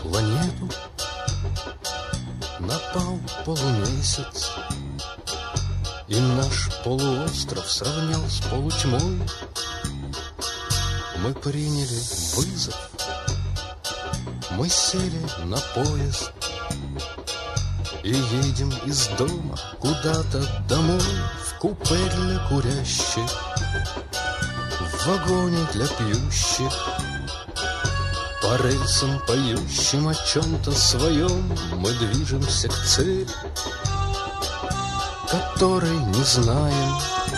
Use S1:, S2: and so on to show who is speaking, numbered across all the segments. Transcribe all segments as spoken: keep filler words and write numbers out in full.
S1: планету напал полумесяц, и наш полуостров сравнял с полутьмой. Мы приняли вызов, мы сели на поезд и едем из дома куда-то домой. В купе для курящих, в вагоне для пьющих, по рельсам поющим о чем-то своем мы движемся к цели, которой не знаем,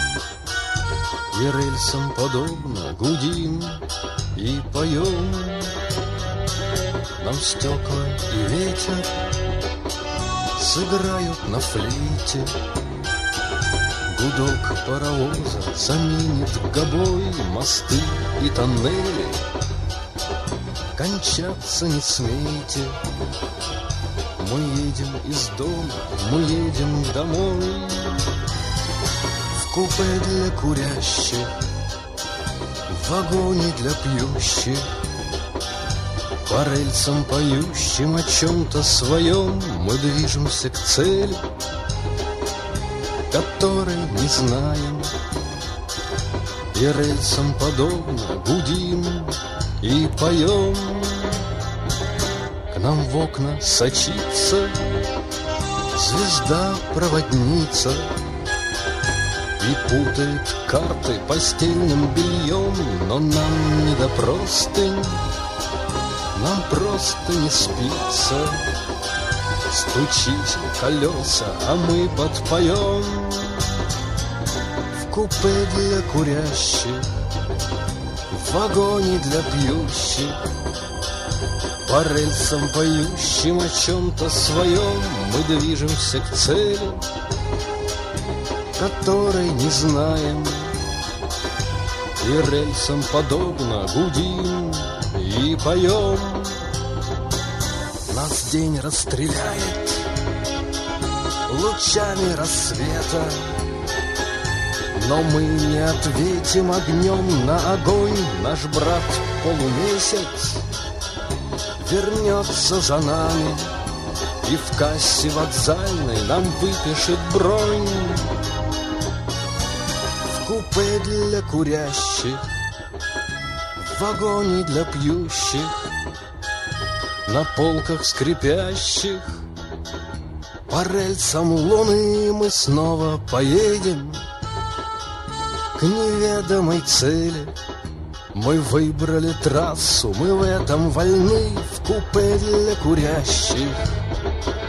S1: и рельсам подобно гудим и поем. Нам стекла и ветер сыграют на флейте, гудок паровоза заменит гобой мосты и тоннели. Кончаться не смейте, мы едем из дома, мы едем домой. В купе для курящих, в вагоне для пьющих, по рельсам поющим о чем-то своем мы движемся к цели, которой не знаем, и рельсам подобно гудим и поем. К нам в окна сочится звезда-проводница и путает карты постельным бельем, но нам не до простынь, нам просто не спится. Стучите колеса, а мы подпоем. В купе для курящих, в вагоне для пьющих, по рельсам поющим о чем-то своем мы движемся к цели, которой не знаем, и рельсам подобно гудим и поем. Нас день расстреляет лучами рассвета, но мы не ответим огнем на огонь. Наш брат полумесяц вернется за нами и в кассе вокзальной нам выпишет бронь. В купе для курящих, в вагоне для пьющих, на полках скрипящих, по рельсам луны мы снова поедем к неведомой цели. Мы выбрали трассу, мы в этом вольны. В купе для курящих,